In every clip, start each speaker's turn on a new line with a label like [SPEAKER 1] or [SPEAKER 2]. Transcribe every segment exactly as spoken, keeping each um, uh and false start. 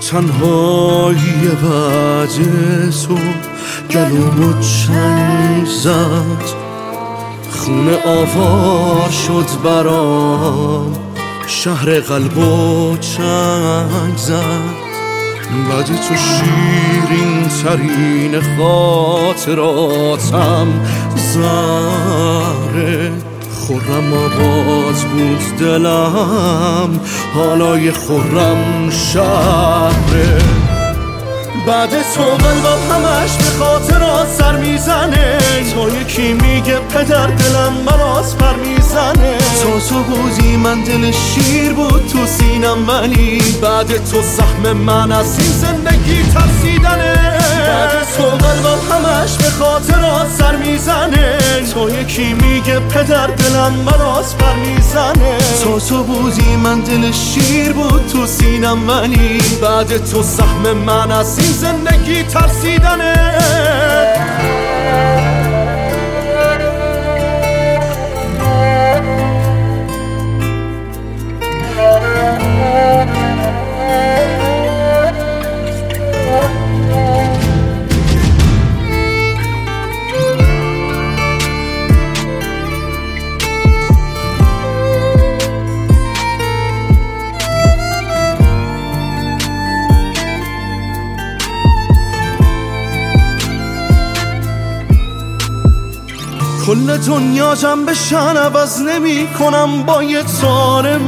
[SPEAKER 1] تنهایی بعد تو گلومو چنگ زد، خونه آوار شد برام، شهر قلبو چنگ زد. بعد تو شیرین ترین خاطراتم زهره، خورم آباد بود دلم، حالای خورم شهره. بعد تو قلبم همش به خاطرات سر میزنه، تا یکی میگه پدر دلم براس پر میزنه. تو تو بودی من دل شیر بود تو سینم، ولی بعد تو سهم من از این زندگی ترسیدنه. بعد تو قلبم همش به خاطرات سر میزنه، تا یکی میگه پدر دلم براس پر میزنه. تو تو بودی من دل شیر بود تو سینم، ولی بعد تو سهم من از این زندگی ترسیدنه. کل دنیا جنب شن عوض نمی کنم با یه تار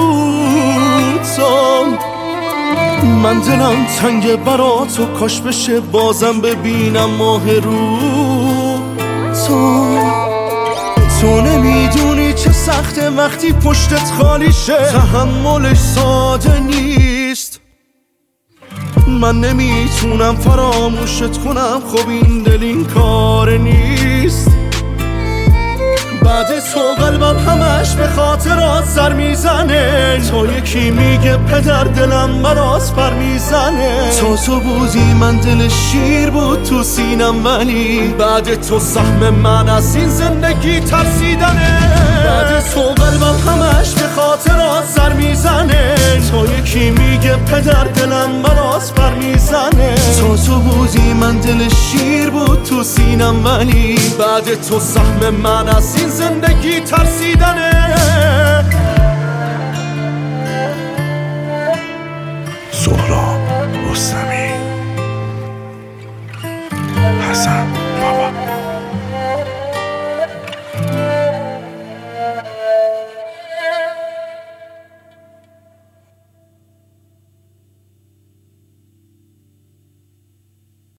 [SPEAKER 1] موتام. من دلم تنگ برا تو، کاش بشه بازم ببینم ماه رو تو. تو نمیدونی چه سخته وقتی پشتت خالی شه، تحملش ساده نیست. من نمیتونم فراموشت کنم، خب این دل این کار نیست. بعد تو قلبم همش به خاطرات سر میزنه، تا یکی میگه پدر دلم براس پر میزنه. تو تو بودی من دل شیر بود تو سینم، ولی بعد تو سهم من از این زندگی ترسیدنه. بعد تو قلبم همش به خاطرات سر میزنه، تا یکی میگه پدر دلم براس پر میزنه. تو تو بودی من دل شیر بود تو سینم، ولی بعد تو سهم من از این زندگی ترسیدنه.